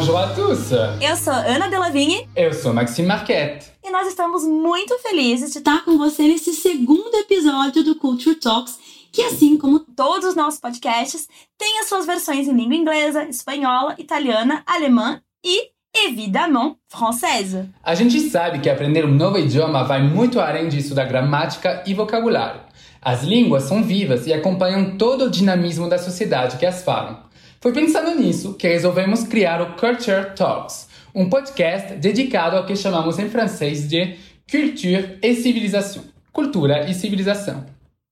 Bonjour à tous! Eu sou Ana Delavigne. Eu sou Maxime Marquette. E nós estamos muito felizes de estar com você nesse segundo episódio do Culture Talks, que assim como todos os nossos podcasts, tem as suas versões em língua inglesa, espanhola, italiana, alemã e, évidemment, francesa. A gente sabe que aprender um novo idioma vai muito além de estudar gramática e vocabulário. As línguas são vivas e acompanham todo o dinamismo da sociedade que as falam. Foi pensando nisso que resolvemos criar o Culture Talks, um podcast dedicado ao que chamamos em francês de culture et civilisation, cultura e civilização.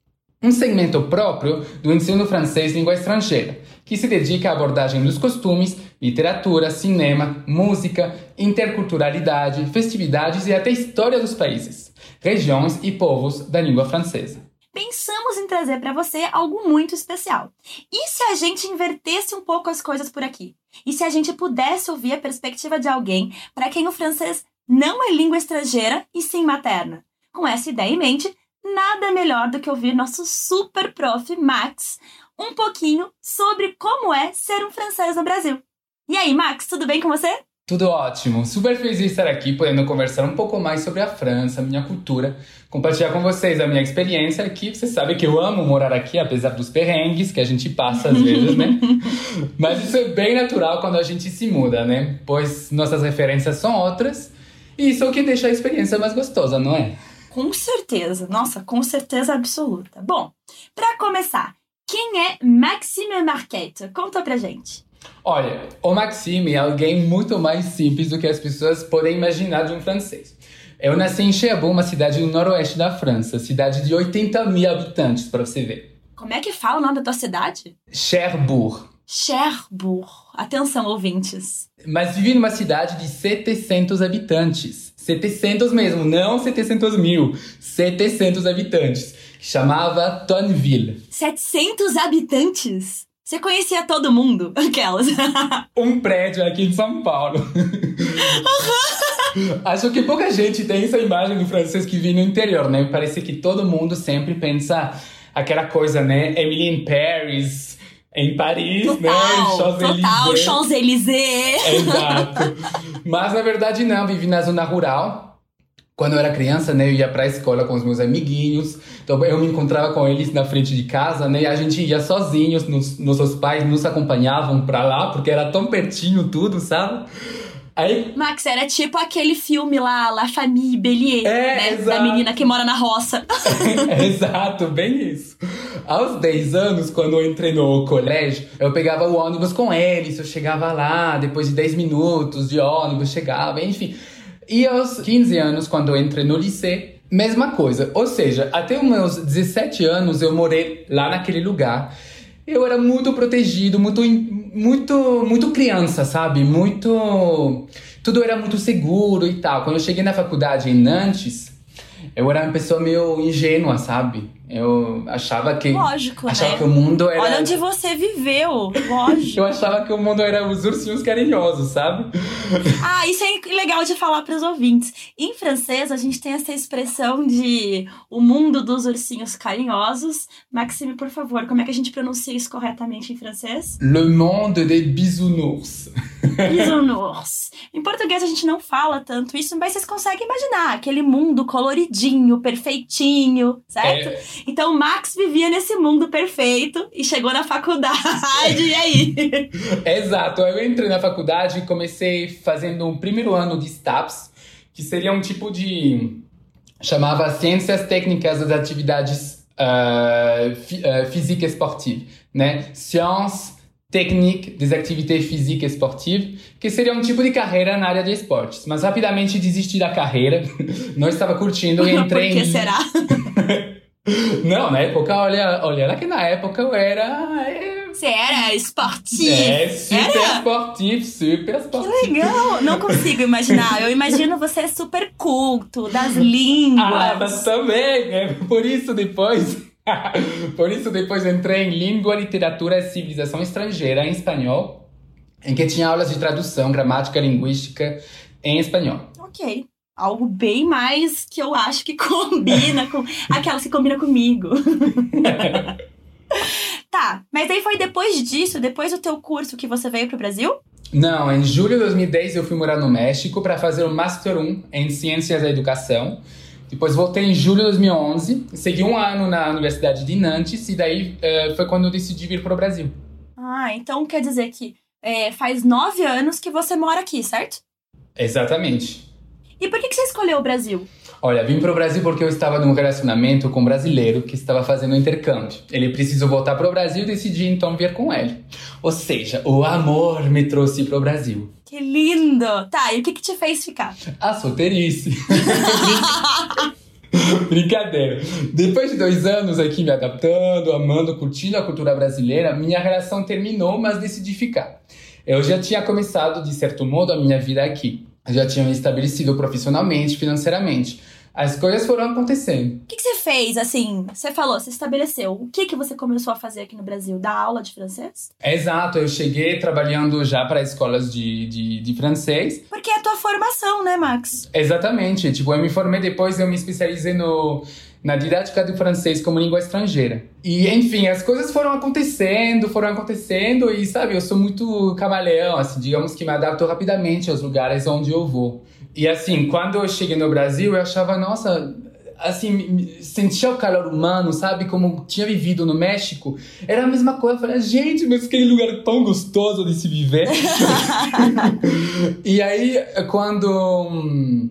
Um segmento próprio do ensino francês língua estrangeira, que se dedica à abordagem dos costumes, literatura, cinema, música, interculturalidade, festividades e até história dos países, regiões e povos da língua francesa. Pensamos em trazer para você algo muito especial. E se a gente invertesse um pouco as coisas por aqui? E se a gente pudesse ouvir a perspectiva de alguém para quem o francês não é língua estrangeira e sim materna? Com essa ideia em mente, nada melhor do que ouvir nosso super prof. Max um pouquinho sobre como é ser um francês no Brasil. E aí, Max, tudo bem com você? Tudo ótimo, super feliz de estar aqui, podendo conversar um pouco mais sobre a França, minha cultura, compartilhar com vocês a minha experiência aqui. Você sabe que eu amo morar aqui, apesar dos perrengues que a gente passa às vezes, né? Mas isso é bem natural quando a gente se muda, né? Pois nossas referências são outras, e isso é o que deixa a experiência mais gostosa, não é? Com certeza, nossa, com certeza absoluta. Bom, para começar, quem é Maxime Marquette? Conta pra gente. Olha, o Maxime é alguém muito mais simples do que as pessoas podem imaginar de um francês. Eu nasci em Cherbourg, uma cidade no noroeste da França, cidade de 80 mil habitantes, para você ver. Como é que fala o nome da tua cidade? Cherbourg. Cherbourg. Atenção, ouvintes. Mas vivi numa cidade de 700 habitantes. 700 mesmo, não 700 mil. 700 habitantes. Que chamava Tonneville. 700 habitantes? Você conhecia todo mundo? Aquelas. Um prédio aqui em São Paulo. Acho que pouca gente tem essa imagem do francês que vive no interior, né? Parece que todo mundo sempre pensa aquela coisa, né? Emily in Paris, em Paris, total, né? Champs-Élysées. Total, Champs-Élysées. Exato. Mas, na verdade, não. Vivi na zona rural. Quando eu era criança, né, eu ia pra escola com os meus amiguinhos. Então eu me encontrava com eles na frente de casa, né? E a gente ia sozinhos, nossos pais nos acompanhavam pra lá, porque era tão pertinho tudo, sabe? Aí... Max, era tipo aquele filme lá, La Famille Bélier, né? Exato. Da menina que mora na roça. Exato, bem isso. Aos 10 anos, quando eu entrei no colégio, eu pegava o ônibus com eles. Eu chegava lá, depois de 10 minutos de ônibus, chegava, enfim... E aos 15 anos, quando eu entrei no liceu, mesma coisa. Ou seja, até os meus 17 anos eu morei lá naquele lugar. Eu era muito protegido, muito criança, sabe? Tudo era muito seguro e tal. Quando eu cheguei na faculdade em Nantes, eu era uma pessoa meio ingênua, sabe? Eu achava que... Lógico, achava né? que o mundo era... Olha onde você viveu, lógico. Eu achava que o mundo era os ursinhos carinhosos, sabe? Ah, isso é legal de falar para os ouvintes. Em francês, a gente tem essa expressão de o mundo dos ursinhos carinhosos. Maxime, por favor, como é que a gente pronuncia isso corretamente em francês? Le monde des bisounours. Bisounours. Em português a gente não fala tanto isso, mas vocês conseguem imaginar aquele mundo coloridinho, perfeitinho, certo? Então, Max vivia nesse mundo perfeito e chegou na faculdade, e aí? Exato, eu entrei na faculdade e comecei fazendo um primeiro ano de STAPS, que seria um tipo de... chamava Ciências Técnicas das Atividades Física e Esportiva, né? Sciences Techniques des Activités Physiques et Sportives, que seria um tipo de carreira na área de esportes. Mas rapidamente desisti da carreira, não estava curtindo e entrei Por que será? Não, na época, olha que na época eu era... Você era esportivo. Super esportivo. Que legal. Não consigo imaginar. Eu imagino você super culto, das línguas. Ah, mas também, né? Por isso depois entrei em Língua, Literatura e Civilização Estrangeira, em espanhol, em que tinha aulas de tradução, gramática, linguística em espanhol. Ok. Algo bem mais que eu acho que combina com... aquelas que combinam comigo. Tá, Tá, mas aí foi depois disso, depois do teu curso, que você veio pro Brasil? Não, em julho de 2010 eu fui morar no México para fazer o Master 1 em Ciências da Educação. Depois voltei em julho de 2011, segui um ano na Universidade de Nantes e daí foi quando eu decidi vir para o Brasil. Ah, então quer dizer que faz 9 anos que você mora aqui, certo? Exatamente. E por que você escolheu o Brasil? Olha, vim para o Brasil porque eu estava num relacionamento com um brasileiro que estava fazendo um intercâmbio. Ele precisou voltar para o Brasil e decidi então vir com ele. Ou seja, o amor me trouxe para o Brasil. Que lindo! Tá, e o que te fez ficar? A solteirice. Brincadeira. Depois de 2 anos aqui me adaptando, amando, curtindo a cultura brasileira, minha relação terminou, mas decidi ficar. Eu já tinha começado, de certo modo, a minha vida aqui. Já tinha me estabelecido profissionalmente, financeiramente. As coisas foram acontecendo. O que você fez, assim? Você falou, você estabeleceu. O que você começou a fazer aqui no Brasil? Dar aula de francês? Exato, eu cheguei trabalhando já para escolas de francês. Porque é a tua formação, né, Max? Exatamente, tipo, eu me formei depois, eu me especializei na didática do francês como língua estrangeira. E, enfim, as coisas foram acontecendo e, sabe, eu sou muito camaleão, assim, digamos que me adapto rapidamente aos lugares onde eu vou. E, assim, quando eu cheguei no Brasil, eu achava, nossa, assim, sentia o calor humano, sabe, como tinha vivido no México. Era a mesma coisa, eu falei, gente, mas que lugar tão gostoso de se viver. E aí, quando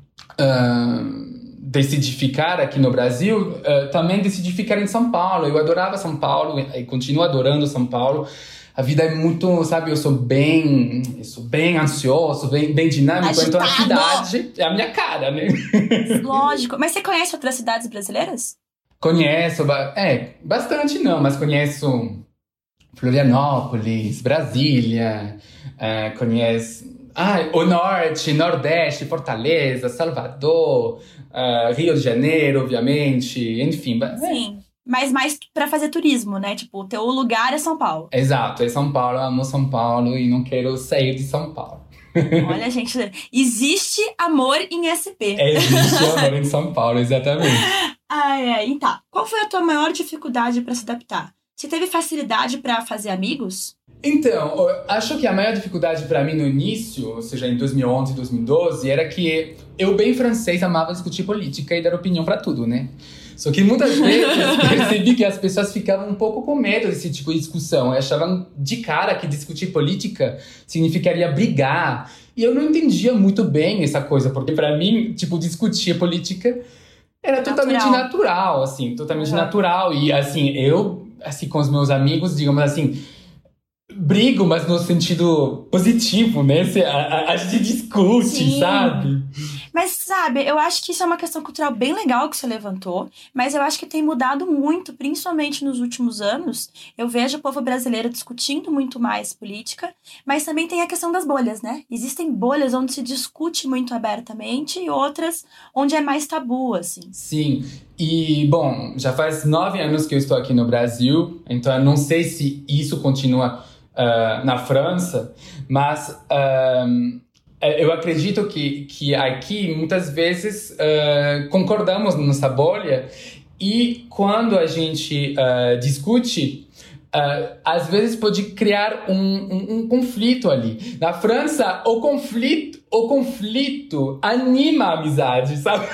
decidi ficar aqui no Brasil, também decidi ficar em São Paulo. Eu adorava São Paulo e continuo adorando São Paulo. A vida é muito, sabe, eu sou bem ansioso, bem dinâmico. Agitado. Então a cidade é a minha cara, né? Lógico. Mas você conhece outras cidades brasileiras? Conheço, bastante não, mas conheço Florianópolis, Brasília, conheço o Norte, Nordeste, Fortaleza, Salvador, Rio de Janeiro, obviamente, enfim. Sim, mas mais pra fazer turismo, né? Tipo, o teu lugar é São Paulo. Exato, é São Paulo, eu amo São Paulo e não quero sair de São Paulo. Olha, gente, existe amor em SP. Existe amor em São Paulo, exatamente. E tá. Qual foi a tua maior dificuldade pra se adaptar? Você teve facilidade pra fazer amigos? Então, eu acho que a maior dificuldade para mim no início, ou seja, em 2011, 2012, era que eu, bem francês, amava discutir política e dar opinião para tudo, né? Só que muitas vezes percebi que as pessoas ficavam um pouco com medo desse tipo de discussão. Achavam de cara que discutir política significaria brigar. E eu não entendia muito bem essa coisa, porque para mim, tipo, discutir política era totalmente natural, assim, totalmente natural. E, assim, eu, assim, com os meus amigos, digamos assim, brigo, mas no sentido positivo, né? A gente discute, sim, sabe? Mas, sabe, eu acho que isso é uma questão cultural bem legal que você levantou, mas eu acho que tem mudado muito, principalmente nos últimos anos. Eu vejo o povo brasileiro discutindo muito mais política, mas também tem a questão das bolhas, né? Existem bolhas onde se discute muito abertamente e outras onde é mais tabu, assim. Sim. E, bom, já faz 9 anos que eu estou aqui no Brasil, então eu não sei se isso continua na França, mas eu acredito que aqui, muitas vezes, concordamos nessa bolha e quando a gente discute, às vezes pode criar um conflito ali. Na França, o conflito anima a amizade, sabe?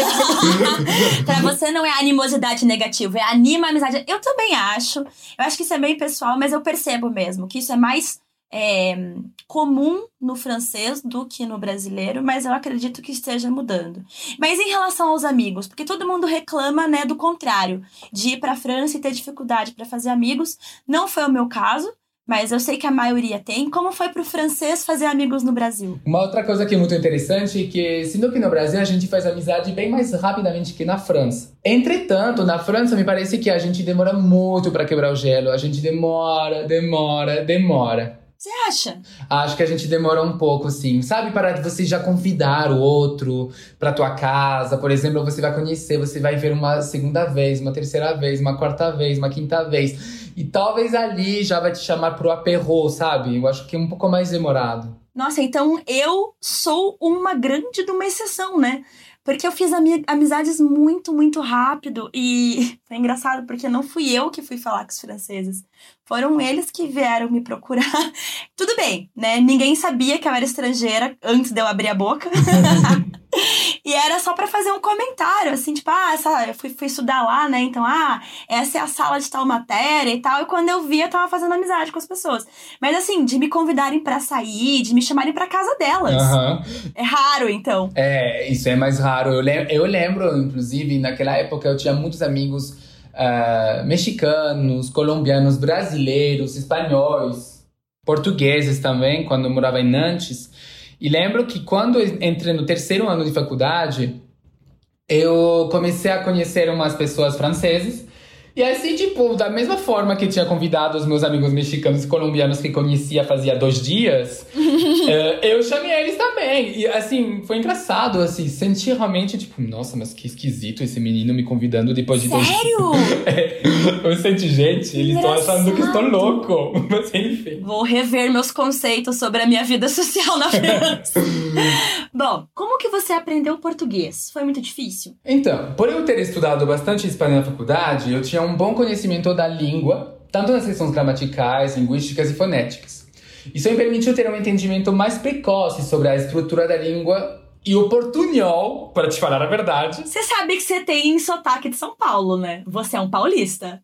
Pra você não é animosidade negativa, é anima a amizade. Eu também acho. Eu acho que isso é bem pessoal, mas eu percebo mesmo que isso é mais comum no francês do que no brasileiro, mas eu acredito que esteja mudando. Mas em relação aos amigos, porque todo mundo reclama, né, do contrário, de ir pra França e ter dificuldade pra fazer amigos. Não foi o meu caso, mas eu sei que a maioria tem. Como foi pro francês fazer amigos no Brasil? Uma outra coisa que é muito interessante é que, sendo que no Brasil a gente faz amizade bem mais rapidamente que na França. Entretanto, na França me parece que a gente demora muito para quebrar o gelo. A gente demora. Você acha? Acho que a gente demora um pouco, sim. Sabe, para você já convidar o outro pra tua casa. Por exemplo, você vai conhecer, você vai ver uma segunda vez, uma terceira vez, uma quarta vez, uma quinta vez. E talvez ali já vai te chamar pro apéro, sabe? Eu acho que é um pouco mais demorado. Nossa, então eu sou uma grande de uma exceção, né? Porque eu fiz amizades muito, muito rápido. E foi engraçado, porque não fui eu que fui falar com os franceses. Foram eles que vieram me procurar. Tudo bem, né? Ninguém sabia que eu era estrangeira antes de eu abrir a boca. E era só pra fazer um comentário, assim, tipo, eu fui estudar lá, né? Então, essa é a sala de tal matéria e tal. E quando eu vi, eu tava fazendo amizade com as pessoas. Mas assim, de me convidarem pra sair, de me chamarem pra casa delas. Aham. É raro, então. Isso é mais raro. Eu lembro, inclusive, naquela época eu tinha muitos amigos mexicanos, colombianos, brasileiros, espanhóis, portugueses também, quando eu morava em Nantes. E lembro que quando eu entrei no terceiro ano de faculdade, eu comecei a conhecer umas pessoas francesas. E assim, tipo, da mesma forma que tinha convidado os meus amigos mexicanos e colombianos que conhecia fazia 2 dias, eu chamei eles também. E assim, foi engraçado, assim, senti realmente, tipo, nossa, mas que esquisito esse menino me convidando depois de 2 dias. Sério? Eu senti, gente, eles estão achando que estou louco. Mas enfim. Vou rever meus conceitos sobre a minha vida social na França. Bom, como que você aprendeu português? Foi muito difícil? Então, por eu ter estudado bastante espanhol na faculdade, eu tinha um bom conhecimento da língua, tanto nas questões gramaticais, linguísticas e fonéticas. Isso me permitiu ter um entendimento mais precoce sobre a estrutura da língua e o portunhol, para te falar a verdade. Você sabe que você tem sotaque de São Paulo, né? Você é um paulista.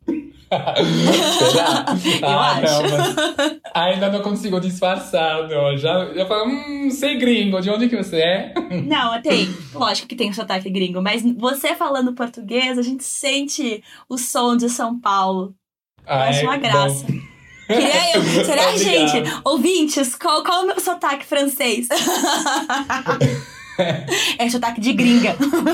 Será? Eu acho. Não, mas ainda não consigo disfarçar, não. Já falo, sei gringo, de onde que você é? Não, tem. Lógico que tem sotaque gringo, mas você falando português, a gente sente o som de São Paulo. Eu acho uma graça. Queria eu. Será, gente? Ouvintes, qual é o meu sotaque francês? É sotaque de gringa.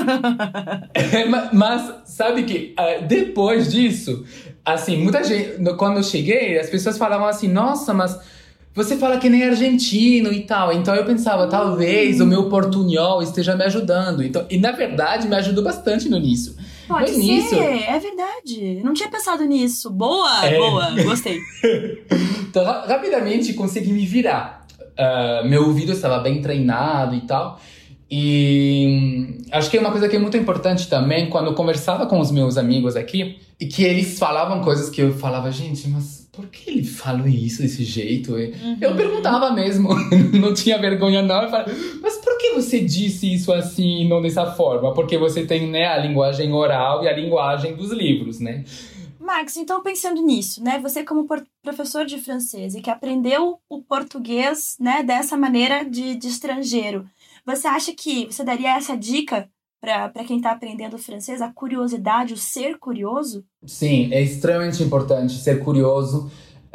Mas sabe que depois disso, assim, muita gente, quando eu cheguei, as pessoas falavam assim, nossa, mas você fala que nem argentino e tal. Então eu pensava, talvez o meu portunhol esteja me ajudando. Então, e na verdade me ajudou bastante no início. Pode ser, início, é verdade. Não tinha pensado nisso. Boa, boa, gostei. Então, rapidamente consegui me virar. Meu ouvido estava bem treinado e tal. E acho que é uma coisa que é muito importante também, quando eu conversava com os meus amigos aqui, e que eles falavam coisas que eu falava, gente, mas por que ele falou isso desse jeito? Eu perguntava mesmo, não tinha vergonha não, eu falava, mas por que você disse isso assim e não dessa forma? Porque você tem, né, a linguagem oral e a linguagem dos livros, né? Max, então pensando nisso, né, você como professor de francês e que aprendeu o português, né, dessa maneira de estrangeiro, você acha que você daria essa dica para quem está aprendendo francês, a curiosidade, o ser curioso? Sim, é extremamente importante ser curioso.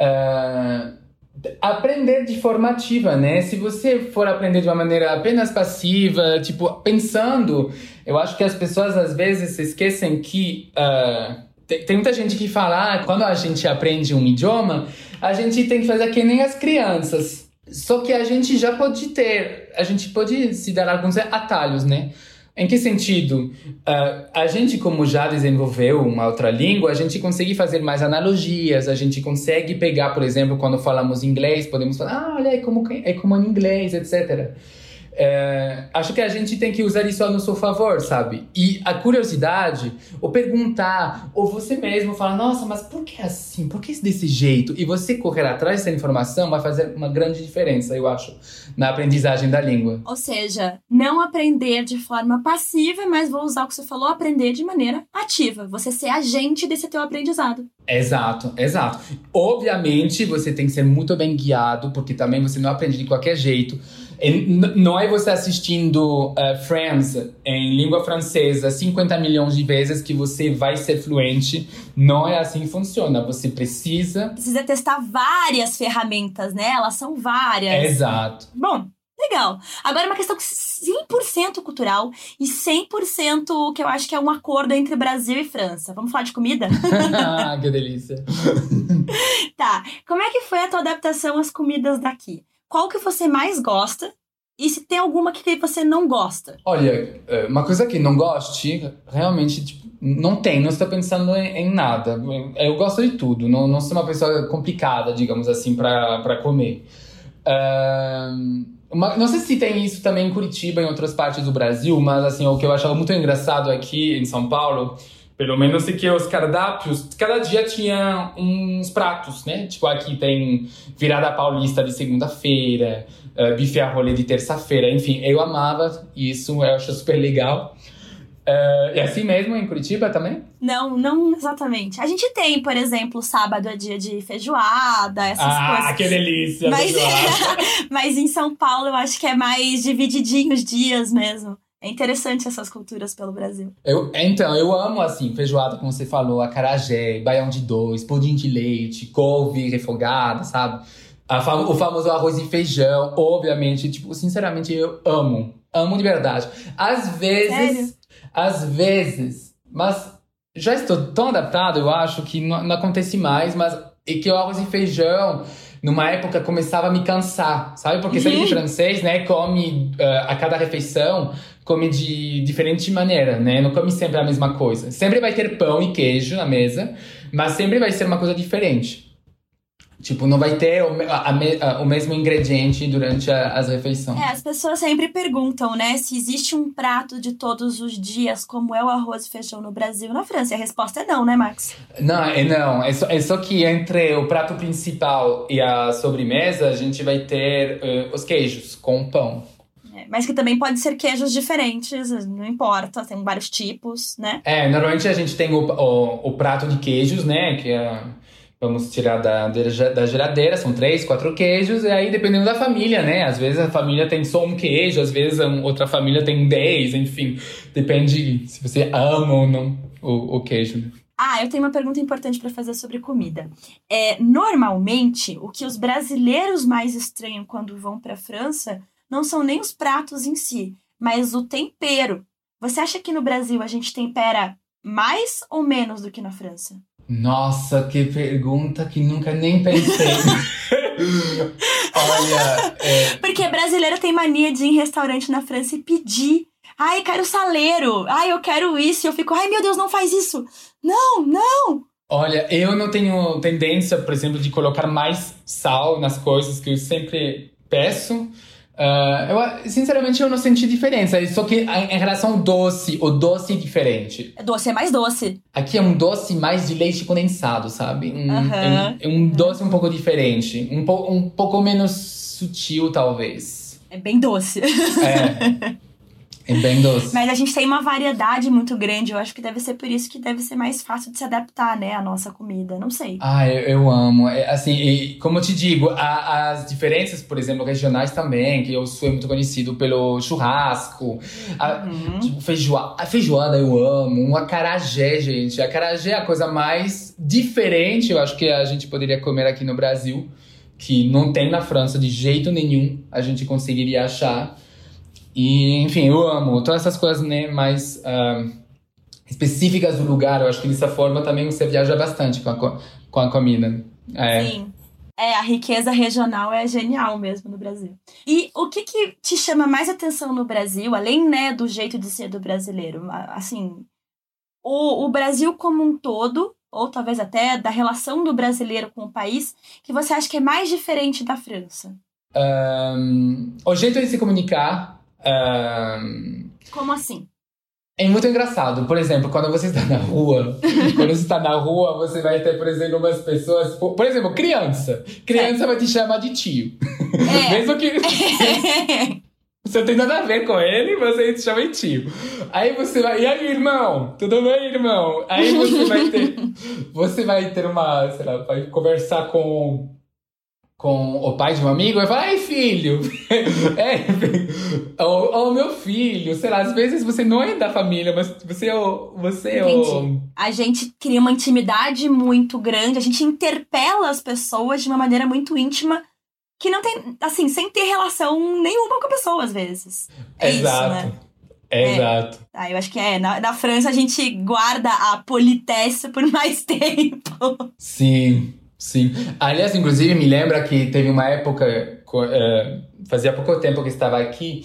Aprender de forma ativa, né? Se você for aprender de uma maneira apenas passiva, tipo, pensando, eu acho que as pessoas às vezes se esquecem que... Tem muita gente que fala, quando a gente aprende um idioma, a gente tem que fazer que nem as crianças. Só que a gente pode se dar alguns atalhos, né? Em que sentido? A gente, como já desenvolveu uma outra língua, a gente consegue fazer mais analogias, a gente consegue pegar, por exemplo, quando falamos inglês, podemos falar, olha, é como em inglês, etc. Acho que a gente tem que usar isso a nosso favor, sabe? E a curiosidade, ou perguntar, ou você mesmo falar, nossa, mas por que assim? Por que desse jeito? E você correr atrás dessa informação vai fazer uma grande diferença, eu acho, na aprendizagem da língua. Ou seja, não aprender de forma passiva, mas vou usar o que você falou, aprender de maneira ativa. Você ser agente desse teu aprendizado. Exato. Obviamente, você tem que ser muito bem guiado, porque também você não aprende de qualquer jeito. Não é você assistindo Friends em língua francesa 50 milhões de vezes que você vai ser fluente. Não é assim que funciona. Você precisa testar várias ferramentas, né? Elas são várias. Exato. Bom, legal. Agora uma questão 100% cultural e 100% que eu acho que é um acordo entre Brasil e França. Vamos falar de comida? Que delícia. Tá. Como é que foi a tua adaptação às comidas daqui? Qual que você mais gosta? E se tem alguma que você não gosta? Olha, uma coisa que não goste, realmente, tipo, não estou pensando em nada. Eu gosto de tudo, não sou uma pessoa complicada, digamos assim, para comer. Não sei se tem isso também em Curitiba, em outras partes do Brasil, mas assim, o que eu achava muito engraçado aqui em São Paulo, pelo menos é que os cardápios, cada dia tinha uns pratos, né? Tipo, aqui tem virada paulista de segunda-feira, bife à rolê de terça-feira, enfim, eu amava isso, eu acho super legal. E assim mesmo em Curitiba também? Não exatamente. A gente tem, por exemplo, sábado é dia de feijoada, essas coisas. Ah, que delícia! Mas em São Paulo eu acho que é mais divididinho os dias mesmo. É interessante essas culturas pelo Brasil. Então, eu amo, assim, feijoada, como você falou, acarajé, baião de dois, pudim de leite, couve refogada, sabe? O famoso arroz e feijão, obviamente, tipo, sinceramente, eu amo. Amo de verdade. Sério? Às vezes, mas já estou tão adaptado, eu acho, que não acontece mais, mas é que o arroz e feijão, numa época, começava a me cansar, sabe? Porque sempre francês, né, come a cada refeição, come de diferente maneira, né? Não come sempre a mesma coisa. Sempre vai ter pão e queijo na mesa, mas sempre vai ser uma coisa diferente. Tipo, não vai ter o mesmo ingrediente durante as refeições. As pessoas sempre perguntam, né, se existe um prato de todos os dias, como é o arroz e feijão no Brasil e na França. E a resposta é não, né, Max? Não. É só que entre o prato principal e a sobremesa, a gente vai ter os queijos com pão. Mas que também pode ser queijos diferentes, não importa, tem vários tipos, né? Normalmente a gente tem o prato de queijos, né, que vamos tirar da geladeira, são 3, 4 queijos, e aí dependendo da família, né? Às vezes a família tem só um queijo, às vezes outra família tem 10, enfim. Depende se você ama ou não o queijo. Eu tenho uma pergunta importante para fazer sobre comida. Normalmente, o que os brasileiros mais estranham quando vão para a França não são nem os pratos em si, mas o tempero. Você acha que no Brasil a gente tempera mais ou menos do que na França? Nossa, que pergunta que nunca nem pensei. Olha... Porque brasileiro tem mania de ir em restaurante na França e pedir. Ai, quero saleiro. Ai, eu quero isso. E eu fico, ai, meu Deus, não faz isso. Não. Olha, eu não tenho tendência, por exemplo, de colocar mais sal nas coisas que eu sempre peço. Sinceramente, eu não senti diferença. Só que em relação ao doce, o doce é diferente. Doce é mais doce. Aqui é um doce mais de leite condensado, sabe? É um doce um pouco diferente. Um pouco menos sutil, talvez. É bem doce. É bem doce. Mas a gente tem uma variedade muito grande. Eu acho que deve ser por isso que deve ser mais fácil de se adaptar, né? A nossa comida. Não sei. Eu amo. Assim, como eu te digo, as diferenças, por exemplo, regionais também, que eu sou muito conhecido pelo churrasco. Tipo, a feijoada eu amo. Um acarajé, gente. Acarajé é a coisa mais diferente, eu acho que a gente poderia comer aqui no Brasil. Que não tem na França de jeito nenhum. A gente conseguiria achar. E, enfim, eu amo todas essas coisas, né, mais específicas do lugar. Eu acho que dessa forma também você viaja bastante com a comida. Sim. A riqueza regional é genial mesmo no Brasil. E o que te chama mais atenção no Brasil, além, né, do jeito de ser do brasileiro? Assim, o Brasil como um todo, ou talvez até da relação do brasileiro com o país, que você acha que é mais diferente da França? O jeito de se comunicar. Como assim? É muito engraçado. Por exemplo, quando você está na rua, você vai ter, por exemplo, umas pessoas... Por exemplo, criança. Criança vai te chamar de tio. Mesmo que... Você não tem nada a ver com ele, você te chama de tio. Aí você vai... E aí, irmão? Tudo bem, irmão? Aí você vai ter uma... Sei lá, vai conversar com o pai de um amigo, vai falar, ai, filho, ou meu filho, sei lá, às vezes você não é da família, mas você é o... A gente cria uma intimidade muito grande, a gente interpela as pessoas de uma maneira muito íntima, que não tem, assim, sem ter relação nenhuma com a pessoa, às vezes. Exato. Isso, né? Exato. Eu acho que na França a gente guarda a politesse por mais tempo. Sim. Aliás, inclusive, me lembra que teve uma época, fazia pouco tempo que estava aqui,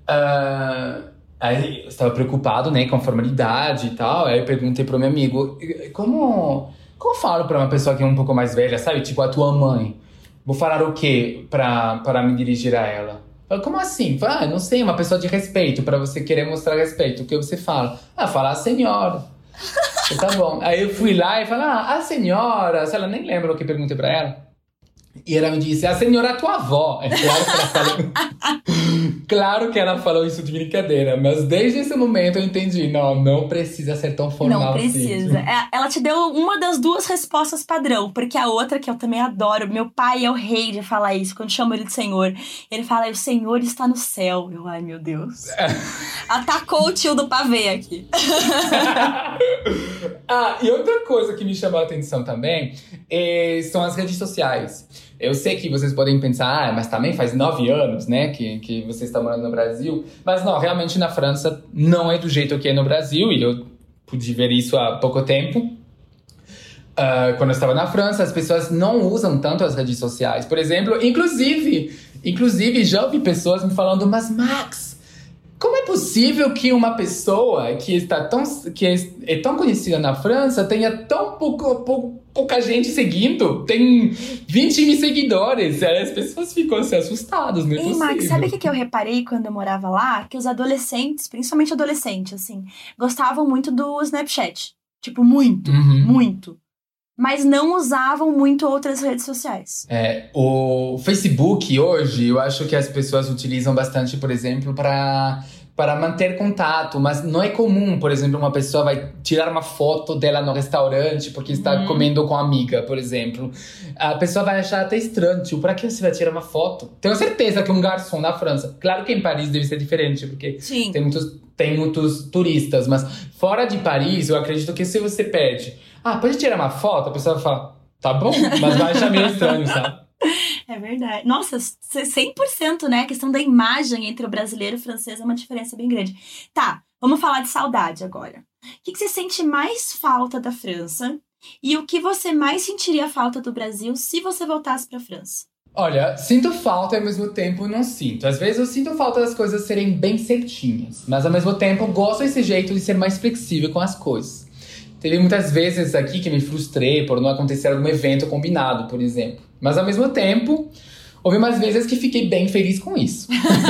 aí eu estava preocupado, né, com a formalidade e tal, aí eu perguntei pro meu amigo, como falo pra uma pessoa que é um pouco mais velha, sabe, tipo a tua mãe? vou falar o quê para me dirigir a ela? Falo, como assim? Falo, não sei, uma pessoa de respeito, para você querer mostrar respeito. O que você fala? Fala a senhora. Tá bom. Aí eu fui lá e falei, a senhora, se ela nem lembra o que eu perguntei pra ela. E ela me disse, a senhora é tua avó. É claro que ela falou. Claro que ela falou isso de brincadeira, mas desde esse momento eu entendi, não precisa ser tão formal. Não precisa. Assim. Ela te deu uma das duas respostas padrão, porque a outra que eu também adoro, meu pai é o rei de falar isso, quando chamo ele de senhor. Ele fala, o senhor está no céu. Eu, ai meu Deus. Atacou o tio do pavê aqui. E outra coisa que me chamou a atenção também são as redes sociais. Eu sei que vocês podem pensar, mas também faz 9 anos, né, que você está morando no Brasil. Mas não, realmente na França não é do jeito que é no Brasil. E eu pude ver isso há pouco tempo. Quando eu estava na França, as pessoas não usam tanto as redes sociais. Por exemplo, inclusive já ouvi pessoas me falando, mas Max, como é possível que uma pessoa que é tão conhecida na França tenha tão pouca gente seguindo? Tem 20 mil seguidores. As pessoas ficam assim, assustadas, não é possível. Max, sabe o que eu reparei quando eu morava lá? Que os adolescentes, principalmente adolescentes, assim, gostavam muito do Snapchat. Tipo, muito. Mas não usavam muito outras redes sociais. O Facebook hoje, eu acho que as pessoas utilizam bastante, por exemplo, para manter contato. Mas não é comum, por exemplo, uma pessoa vai tirar uma foto dela no restaurante porque está comendo com a amiga, por exemplo. A pessoa vai achar até estranho, tipo, para que você vai tirar uma foto? Tenho certeza que um garçom na França, claro que em Paris deve ser diferente, porque tem muitos turistas, mas fora de Paris, eu acredito que se você pede, pode tirar uma foto? A pessoa fala, tá bom, mas vai achar meio estranho, sabe? É verdade. Nossa, 100%, né? A questão da imagem entre o brasileiro e o francês é uma diferença bem grande. Tá, vamos falar de saudade agora. O que você sente mais falta da França? E o que você mais sentiria falta do Brasil se você voltasse pra França? Olha, sinto falta e ao mesmo tempo não sinto. Às vezes eu sinto falta das coisas serem bem certinhas, mas ao mesmo tempo gosto desse jeito de ser mais flexível com as coisas. Teve muitas vezes aqui que me frustrei por não acontecer algum evento combinado, por exemplo. Mas ao mesmo tempo, houve umas vezes que fiquei bem feliz com isso.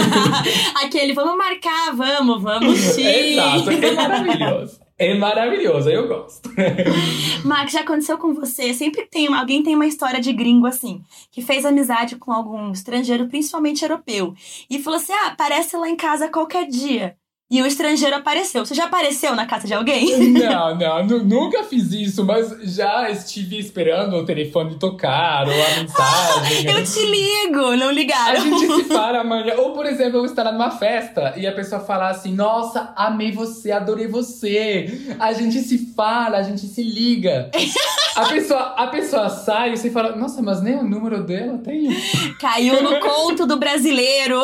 Aquele, vamos marcar, vamos sim. Exato, é maravilhoso. É maravilhoso, eu gosto. Max, já aconteceu com você? Sempre alguém tem uma história de gringo assim, que fez amizade com algum estrangeiro, principalmente europeu, e falou assim, aparece lá em casa qualquer dia. E o estrangeiro apareceu. Você já apareceu na casa de alguém? Não, nunca fiz isso, mas já estive esperando o telefone tocar ou a mensagem. Eu te ligo, não ligaram. A gente se fala amanhã. Ou, por exemplo, eu estar numa festa e a pessoa falar assim, nossa, amei você, adorei você. A gente se fala, a gente se liga. A pessoa sai e você fala, nossa, mas nem o número dela tem. Caiu no conto do brasileiro.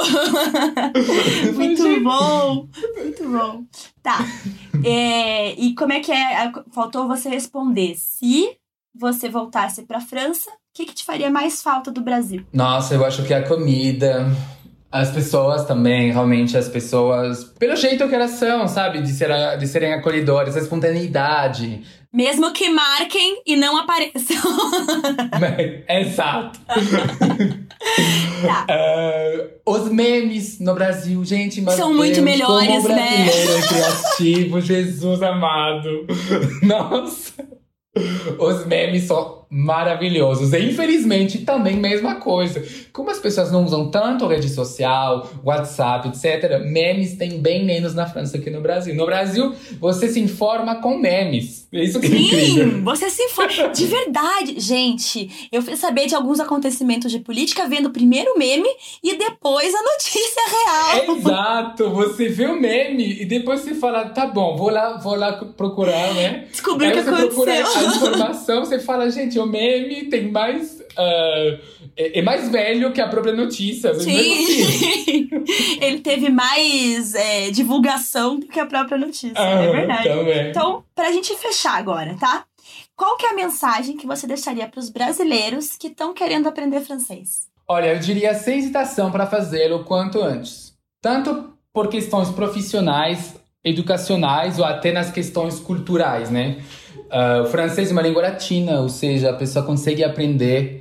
Muito bom. Muito bom. Tá. E como é que é? Faltou você responder. Se você voltasse pra França, o que te faria mais falta do Brasil? Nossa, eu acho que a comida. As pessoas também, realmente, as pessoas... Pelo jeito que elas são, sabe? De serem acolhedoras, a espontaneidade. Mesmo que marquem e não apareçam. Exato. Tá. Os memes no Brasil, gente, mas são muito melhores, como brasileiro né? É criativo, Jesus amado. Nossa. Os memes são maravilhosos. E infelizmente também mesma coisa. Como as pessoas não usam tanto rede social, WhatsApp, etc., memes tem bem menos na França que no Brasil. No Brasil, você se informa com memes. É isso que é incrível. Sim, você se informa. De verdade, gente, eu fui saber de alguns acontecimentos de política vendo primeiro o meme e depois a notícia real. Exato, você vê o meme e depois você fala, tá bom, vou lá procurar, né? Descobrir o que aconteceu. Você procura a informação, você fala, gente, o meme tem mais... é mais velho que a própria notícia. Sim, ele teve mais divulgação do que a própria notícia, é verdade. Também. Então, pra gente fechar agora, tá? Qual que é a mensagem que você deixaria pros brasileiros que estão querendo aprender francês? Olha, eu diria sem hesitação para fazê-lo o quanto antes. Tanto por questões profissionais, educacionais ou até nas questões culturais, né? O francês é uma língua latina, ou seja, a pessoa consegue aprender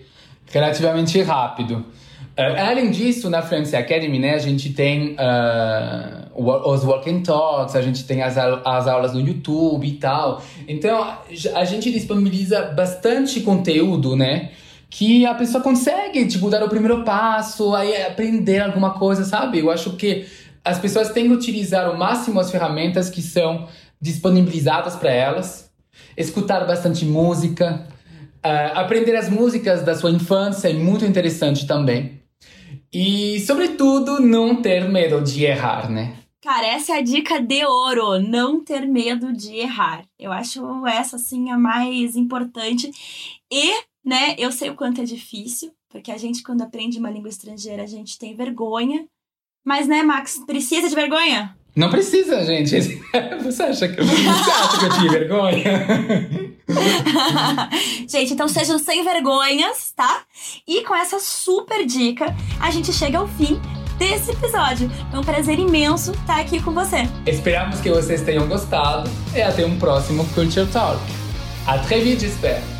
relativamente rápido. Além disso, na Fluency Academy, né, a gente tem os walk and talks, a gente tem as aulas no YouTube e tal. Então, a gente disponibiliza bastante conteúdo, né? Que a pessoa consegue, tipo, dar o primeiro passo, aí aprender alguma coisa, sabe? Eu acho que as pessoas têm que utilizar ao máximo as ferramentas que são disponibilizadas para elas. Escutar bastante música. Aprender as músicas da sua infância é muito interessante também. E, sobretudo, não ter medo de errar, né? Cara, essa é a dica de ouro, não ter medo de errar. Eu acho essa, assim, a mais importante. E, né, eu sei o quanto é difícil, porque a gente, quando aprende uma língua estrangeira, a gente tem vergonha. Mas, né, Max, precisa de vergonha? Não precisa, gente. Você acha que eu tinha vergonha? Gente, então sejam sem vergonhas, tá? E com essa super dica, a gente chega ao fim desse episódio. É um prazer imenso estar aqui com você. Esperamos que vocês tenham gostado e até um próximo Culture Talk. À très vite, j'espère.